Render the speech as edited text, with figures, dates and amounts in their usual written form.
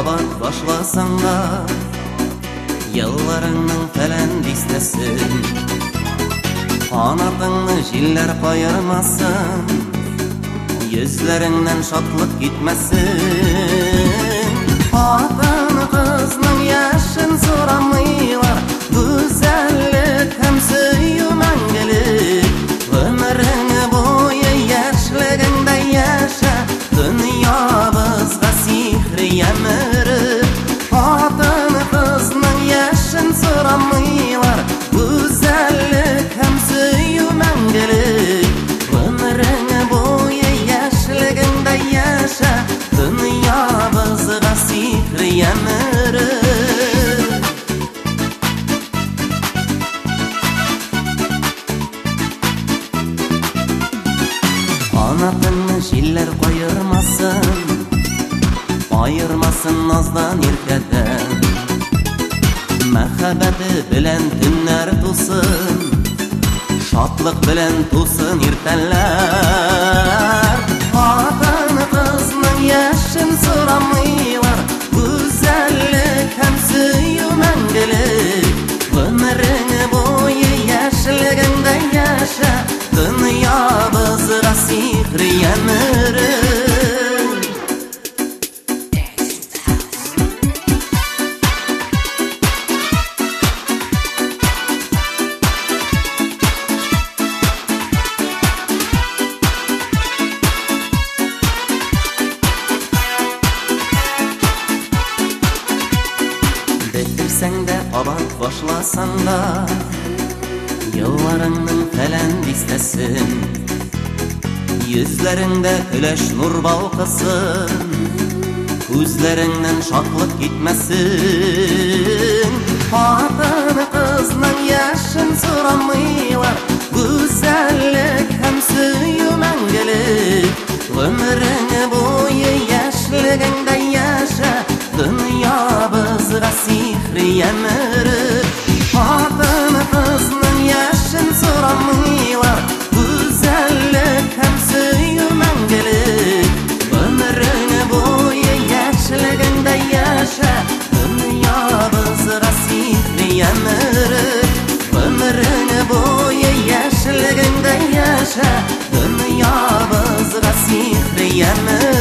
абат башласаң да, елларыңның фәлән дистәсен, канатыңны җилләр кайырмасын, йөзләреңнән шатлык китмәсен. Атын кызның яшен сорамыйлар, гүзәллек һәм сөю мәңгелек. Гомерең буе яшьлегеңдә яшә, дөньябызга сихри ямырып. Атын кызның яшен сорамыйлар, гүзәллек һәм сөю мәңгелек. Гомерең буе яшьлегеңдә яшә, дөньябызга сихри ямырып. Канатыңны җилләр кайырмасын, айырмасын наздан иркәдән. Мәхәббәте белән төннәр тусын, шатлык белән тусын иртәләр. Атын кызның яшен сорамыйлар, гүзәллек һәм сөю мәңгелек. Гомерең буе яшьлегеңдә яшә, дөньябызга сихри ямырып. Бетерсәң дә абат башласаң да, елларыңның фәлән дистәсен, йөзләреңдә көләш нур балкысын, күзләреңнән шатлык китмәсен. Атын кызның яшен сорамыйлар, гүзәллек һәм сөю мәңгелек. Гомерең буе яшьлегеңдә яшә, дөньябызга сихри ямырып. Атын кызның яшен сорамыйлар, гүзәллек һәм сөю мәңгелек. Гомерең буе яшьлегеңдә яшә, дөньябызга сихри ямырып. Гомерең буе яшьлегеңдә яшә, дөньябызга сихри ямырып.